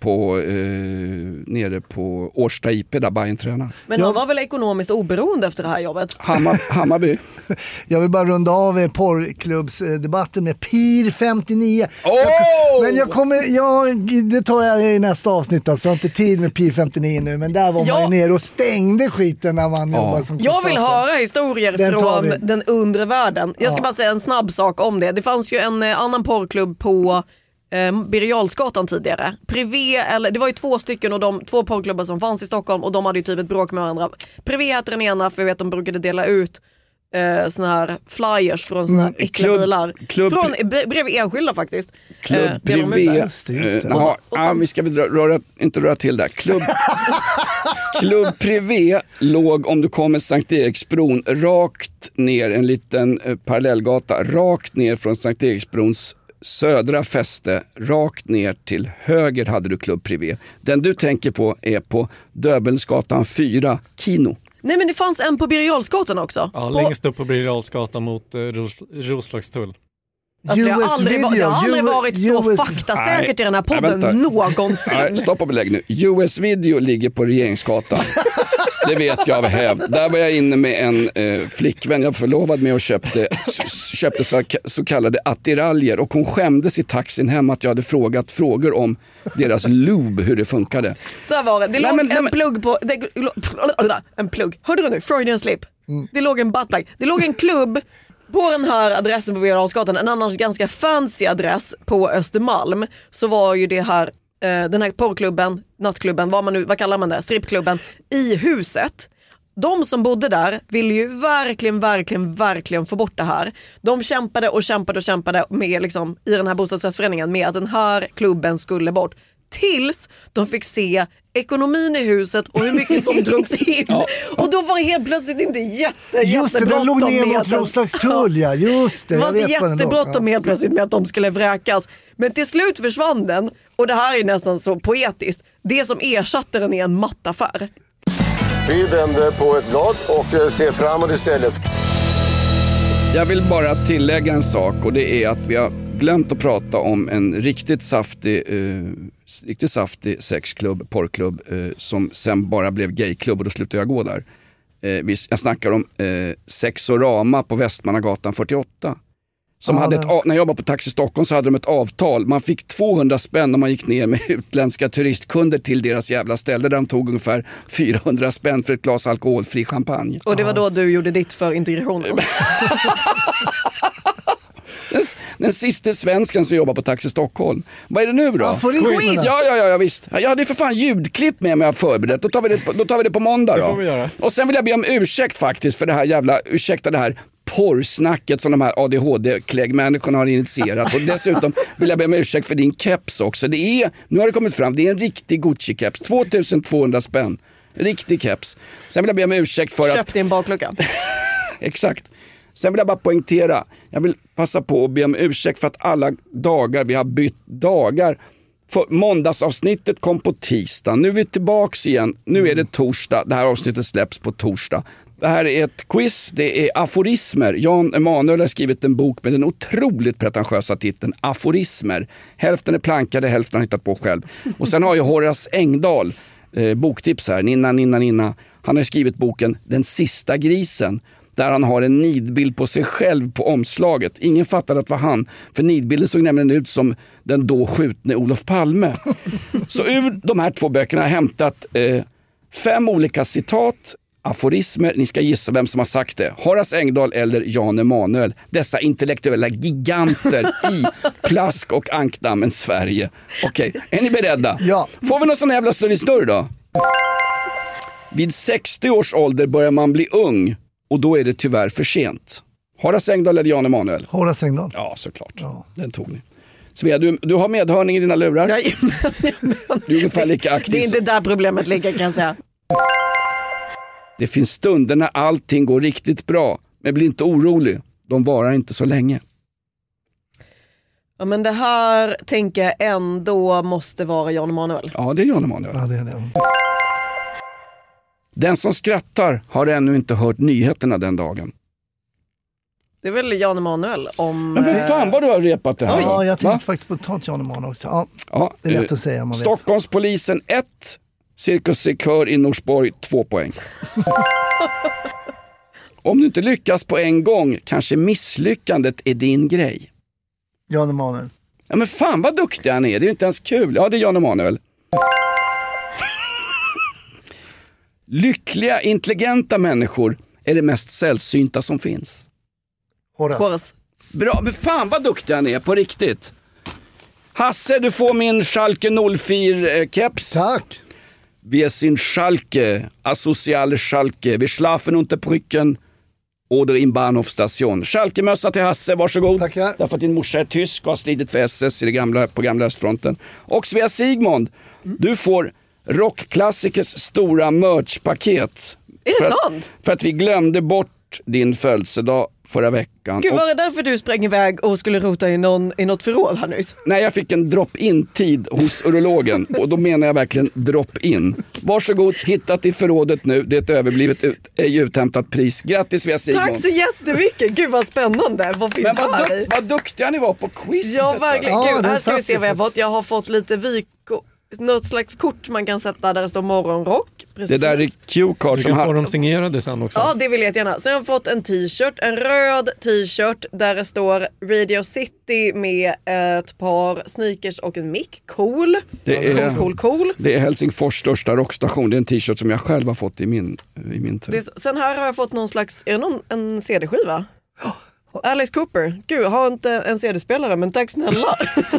B: nere på Årsta IP där Bayern tränar.
D: Men han var väl ekonomiskt oberoende efter det här jobbet?
B: Hammarby.
C: Jag vill bara runda av porrklubbsdebatten med PIR 59. Men det tar jag i nästa avsnitt, alltså. Jag har inte tid med PIR 59 nu, men där var man nere och stängde skiten när man jobbade som
D: jag vill höra historier från den undre världen. Jag ska bara säga en snabb sak om det. Det fanns ju en annan porrklubb på Birger Jarlsgatan tidigare. Privé, eller det var ju 2 stycken och de 2 porrklubbar som fanns i Stockholm, och de hade ju typ ett bråk med varandra. Privé hette den ena, för jag vet de brukade dela ut såna här flyers från såna här äckliga bilar. Från bredvid enskilda faktiskt.
B: Klubb Privé. Vi ska inte röra till där. Klubb Privé låg, om du kommer Sankt Eriksbron, rakt ner en liten parallellgata, rakt ner från Sankt Eriksbrons södra fäste, rakt ner till höger hade du Klubb Privé. Den du tänker på är på Döbelnsgatan 4, Kino.
D: Nej, men det fanns en på Birger Jarlsgatan också.
I: Ja, längst upp på Birger Jarlsgatan mot Roslagstull.
D: Alltså, det har aldrig varit så faktasäkert i den här podden någonsin.
B: Nej, stopp och belägg nu. US Video ligger på Regeringsgatan. Det vet jag av hävd. Där var jag inne med en flickvän jag förlovad med och köpte så kallade attiraljer, och hon skämdes i taxin hem att jag hade frågat frågor om deras lube, hur det funkade.
D: Så var det. Det låg en plugg på... En plugg. Hörde du nu? Freudian slip. Det låg en buttplug. Det låg en klubb på den här adressen på Birger Jarlsgatan, en annars ganska fancy adress på Östermalm, så var ju det här den här porrklubben, nattklubben, vad kallar man det, strippklubben i huset. De som bodde där ville ju verkligen få bort det här. De kämpade med liksom, i den här bostadsrättsföreningen med att den här klubben skulle bort. Tills de fick se ekonomin i huset och hur mycket som drogs in. Och då var det helt plötsligt inte jättebråttom.
C: Den låg ner mot Roslagstull, ja. Just det.
D: Det var inte jättebråttom helt plötsligt med att de skulle vräkas. Men till slut försvann den, och det här är nästan så poetiskt. Det som ersatte den är en mattaffär.
G: Vi vänder på ett blad och ser framåt istället.
B: Jag vill bara tillägga en sak, och det är att vi har glömt att prata om en riktigt saftig sexklubb, porrklubb, som sen bara blev gayklubb, och då slutade jag gå där. Jag snackar om Sexorama på Västmannagatan 48. Som hade när jag jobbade på Taxi Stockholm så hade de ett avtal. Man fick 200 spänn om man gick ner med utländska turistkunder till deras jävla ställe, där de tog ungefär 400 spänn för ett glas alkoholfri champagne. Och
D: det var då du gjorde ditt för integrationen?
B: Den sista svensken som jobbar på Taxi Stockholm. Vad är det nu då?
C: Aforismerna.
B: Ja, visst. Jag hade för fan ljudklipp med mig jag förberett. Då tar vi det på måndag då.
I: Det får vi göra.
B: Och sen vill jag be om ursäkt faktiskt för det här ursäkta det här porrsnacket som de här ADHD-kläggmänniskorna har initierat. Och dessutom vill jag be om ursäkt för din keps också. Nu har det kommit fram, det är en riktig Gucci-keps. 2200 spänn. Riktig keps. Sen vill jag be om ursäkt för
D: Köp din baklucka.
B: Exakt. Sen vill jag bara poängtera, jag vill passa på att be om ursäkt för att alla dagar, vi har bytt dagar. För måndagsavsnittet kom på tisdag, nu är vi tillbaks igen, nu är det torsdag, det här avsnittet släpps på torsdag. Det här är ett quiz, det är aforismer. Jan Emanuel har skrivit en bok med den otroligt pretentiösa titeln Aforismer. Hälften är plankade, hälften har hittat på själv. Och sen har ju Horace Engdahl, boktips här, Nina. Han har skrivit boken Den sista grisen. Där han har en nidbild på sig själv på omslaget. Ingen fattade att det var han. För nidbilden såg nämligen ut som den då skjutne Olof Palme. Så ur de här 2 böckerna har jag hämtat 5 olika citat, aforismer. Ni ska gissa vem som har sagt det. Horace Engdahl eller Jan Emanuel. Dessa intellektuella giganter i plask- och ankdammen Sverige. Okej, är ni beredda?
C: Ja.
B: Får vi någon sån jävla snurr då? Vid 60 års ålder börjar man bli ung. Och då är det tyvärr för sent. Horace Engdahl eller Jan Emanuel?
C: Horace Engdahl.
B: Ja, såklart. Ja. Den tog ni. Svea, du har medhörning i dina lurar?
D: Jajamän.
B: Du är ungefär lika aktiv.
D: Det är inte där problemet ligger, kan jag säga.
B: Det finns stunder när allting går riktigt bra. Men bli inte orolig. De varar inte så länge.
D: Ja, men det här tänker jag ändå måste vara Jan Emanuel.
B: Ja, det är Jan Emanuel.
C: Ja, det är det.
B: Den som skrattar har ännu inte hört nyheterna den dagen.
D: Det är väl Jan Emanuel om...
B: Men för fan vad du har repat det här.
C: Ja, jag tänkte faktiskt på att ta Jan Emanuel också. Ja, det är lätt att säga om man vet.
B: Stockholmspolisen 1, Cirkus Sekör i Norsborg 2 poäng. Om du inte lyckas på en gång, kanske misslyckandet är din grej.
C: Jan Emanuel.
B: Ja, men fan vad duktig han är, det är ju inte ens kul. Ja, det är Jan Emanuel. Lyckliga, intelligenta människor är det mest sällsynta som finns.
C: Horace.
B: Bra, men fan vad duktig han är, på riktigt. Hasse, du får min Schalke 04-keps.
C: Tack.
B: Wir sind Schalke, asociale Schalke. Wir schlafen unter Brücken oder in Bahnhofstation. Schalke-mössa till Hasse, varsågod.
C: Tackar.
B: Därför att din morsa är tysk och har stridit för SS på gamla östfronten. Och Svea Sigmund, du får Rockklassikers stora merchpaket.
D: Är det sant?
B: För att vi glömde bort din födelsedag förra veckan.
D: Gud, var det därför du sprang iväg och skulle rota i något förråd här nyss?
B: Nej, jag fick en drop-in-tid hos urologen. Och då menar jag verkligen drop-in. Varsågod, hittat i förrådet nu. Det är ett överblivet uthämtat pris. Grattis, Svea Sigmund.
D: Tack så jättemycket. Gud vad spännande. Vad finns här?
B: Vad duktiga ni var på quizet.
D: Ja, verkligen.
C: Ja,
D: Gud,
C: det
D: här ska vi
C: satt
D: se vad jag
C: jag
D: har fått. Jag har fått lite något slags kort man kan sätta där det står morgonrock. Precis.
B: Det där är Q-card
I: Du
B: som
I: kan få
B: har...
I: dem signerade sen också.
D: Ja, det vill jag jättegärna. Sen har jag fått en t-shirt, en röd t-shirt där det står Radio City med ett par sneakers och en mick. Cool. Cool.
B: Det är Helsingfors största rockstation. Det är en t-shirt som jag själv har fått i min tur.
D: Sen här har jag fått någon slags, är det en CD-skiva? Alice Cooper. Gud, jag har inte en CD-spelare, men tack snälla.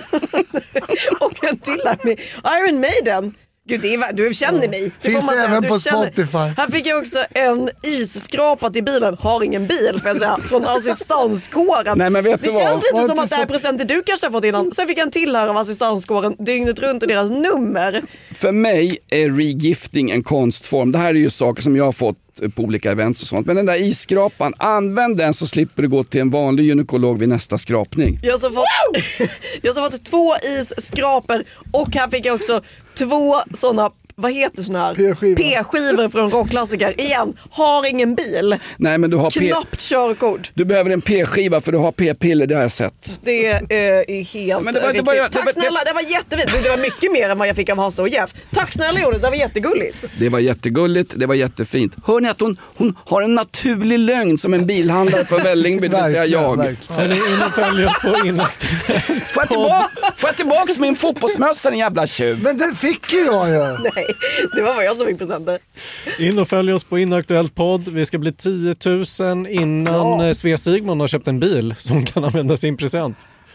D: Och en till här med Iron Maiden. Gud, du känner mig.
C: Finns även på Spotify.
D: Här fick jag också en isskrapat i bilen. Har ingen bil, får jag säga. Från assistanskåren.
B: Nej, men vet
D: det
B: du vad?
D: känns lite som att det här är presenter du kanske har fått innan. Sen fick jag en till här av assistanskåren dygnet runt och deras nummer.
B: För mig är regifting en konstform. Det här är ju saker som jag har fått på olika events och sånt. Men den där isskrapan, använd den så slipper du gå till en vanlig gynekolog vid nästa skrapning.
D: Jag har fått 2 isskrapor och här fick jag också 2 sådana, vad heter såna här? P-skivor från Rockklassiker. Igen, har ingen bil.
B: Nej, men du har
D: knappt körkort.
B: Du behöver en P-skiva för du har P-piller, det har jag sett.
D: Det är helt riktigt. Tack snälla, det var jättefint. Det var mycket mer än vad jag fick av Hasse och Jeff. Tack snälla Jonas, det var jättegulligt.
B: Det var jättegulligt, det var jättefint. Hör ni att hon har en naturlig lögn som en bilhandlare för Vällingby, det säger jag.
I: Eller in och följ oss på Inaktuellt.
B: Får jag tillbaka min fotbollsmössa, en jävla tjuv?
C: Men den fick ju jag ju.
D: Nej, det var jag som fick presenter.
I: In och följ oss på Inaktuellt podd. Vi ska bli 10 000 innan Svea Sigmund har köpt en bil som kan använda sin present.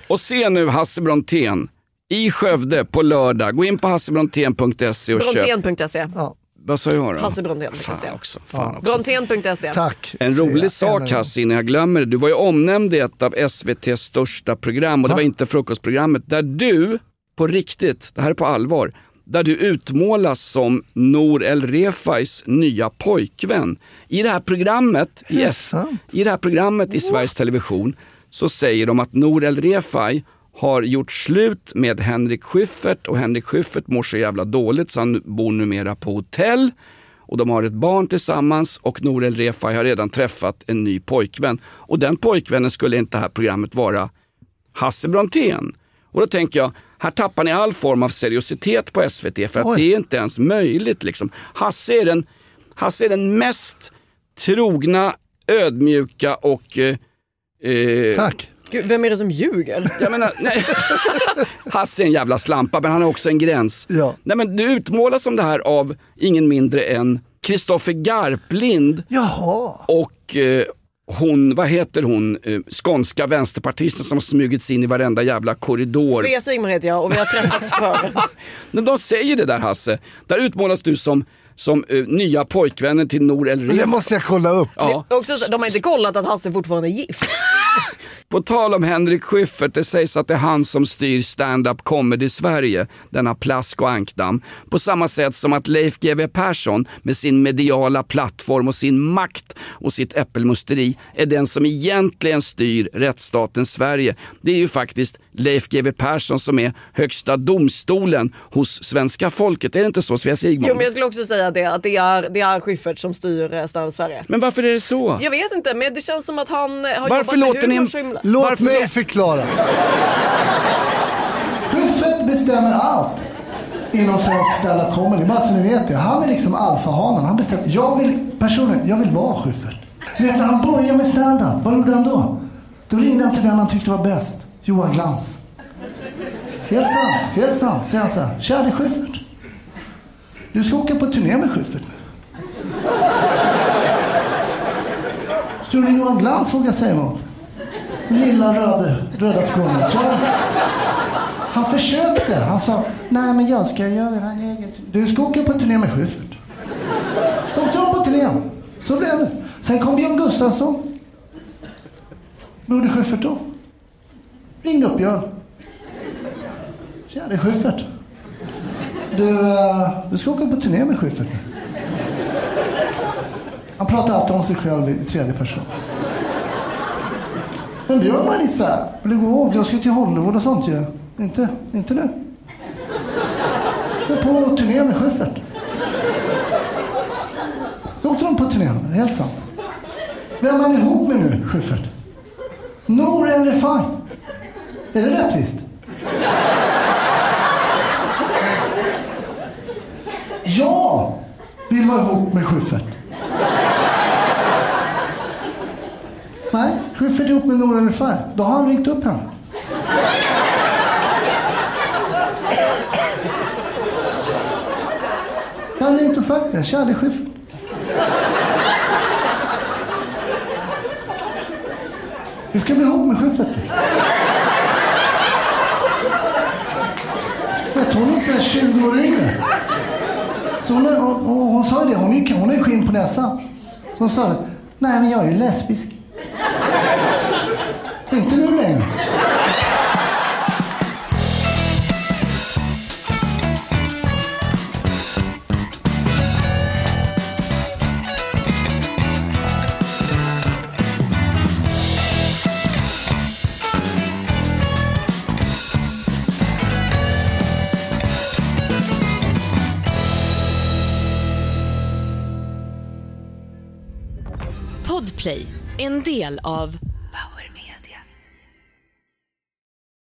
B: Och se nu Hasse Brontén i Skövde på lördag. Gå in på hassebrontén.se och köp.
D: Brontén.se.
C: Ja.
B: Vad sa jag då?
D: Hassebrontén.se.
B: Fan också.
D: Brontén.se.
C: Tack.
B: En rolig sak Hasse, innan jag glömmer det. Du var ju omnämnd i ett av SVT:s största program och det var inte frukostprogrammet. Där du, på riktigt, det här är på allvar, där du utmålas som Nour El Refais nya pojkvän. I det här programmet i Sveriges Television så säger de att Nour El Refai har gjort slut med Henrik Schyffert och Henrik Schyffert mår så jävla dåligt så han bor numera på hotell och de har ett barn tillsammans och Nour El Refai har redan träffat en ny pojkvän och den pojkvännen skulle inte det här programmet vara Hasse Brontén. Och då tänker jag, här tappar ni all form av seriositet på SVT för att det är inte ens möjligt liksom. Hasse är den mest trogna, ödmjuka och
C: tack.
D: Gud, vem är det som ljuger?
B: Jag menar, nej. Hasse är en jävla slampa, men han har också en gräns. Ja. Nej, men du utmålas som det här av ingen mindre än Kristoffer Garplind.
C: Jaha.
B: Och hon, vad heter hon? Skånska vänsterpartisten som har smugits in i varenda jävla korridor.
D: Svea Sigmund heter jag och vi har träffats förr.
B: Men de säger det där Hasse. Där utmålas du som nya pojkvännen till Nour El Refai.
C: Det måste jag kolla upp.
B: Ja.
D: De har inte kollat att Hasse fortfarande är gift.
B: På tal om Henrik Schyffert, det sägs att det är han som styr stand-up comedy i Sverige, denna plask och ankdamm. På samma sätt som att Leif GW Persson med sin mediala plattform och sin makt och sitt äppelmusteri är den som egentligen styr rättsstaten Sverige. Det är ju faktiskt Leif GW Persson som är högsta domstolen hos svenska folket. Är det inte så, Svea Sigmund?
D: Jo, men jag skulle också säga att det är Schyffert som styr stand-up Sverige.
B: Men varför är det så?
D: Jag vet inte, men det känns som att han har
B: varför
D: jobbat
B: låter
D: med humor
B: ni...
D: så himla.
C: Låt mig förklara. Schyffert bestämmer allt inom svensk stand-up comedy. Bara så ni vet det. Han är liksom alfahanen. Han bestämmer. Jag vill vara Schyffert. Vet när han började med stand-up, vad gjorde han då? Då ringde han till den han tyckte var bäst. Johan Glans. Helt sant. Säger han så här. Kära Schyffert. Du ska åka på turné med Schyffert. Tror du Johan Glans vågar säga emot? Lilla röda Skåne. Han försökte. Han sa, nej men jag ska göra en egen. Du ska åka på turné med Schyffert. Så åkte de på turnén. Så blev det. Sen kom Björn Gustafsson. Vad gjorde Schyffert då? Ringde upp Björn. Tja, det är Schyffert. Du ska åka på turné med Schyffert. Han pratar alltid om sig själv i tredje person. Men Björn var lite såhär, vill du gå av? Jag ska till Hollywood och sånt ju. Inte nu. Jag är på turné med Schyffert. Så åkte de på turnén, helt sant. Vem är man ihop med nu, Schyffert? Nour El Refai. Är det rättvist? Jag vill vara ihop med Schyffert. Nej, Schyffert är ihop med Nour El Refai. Då har han ringt upp henne. Så han har ringt och sagt det. Kära Schyffert. Du ska bli ihop med Schyffert. Jag tror hon är så här 20 år yngre. Så hon sa det, hon är skinn på näsan. Så hon sa det, nej men jag är ju lesbisk. Inte nu längre.
J: Podplay, en del av Power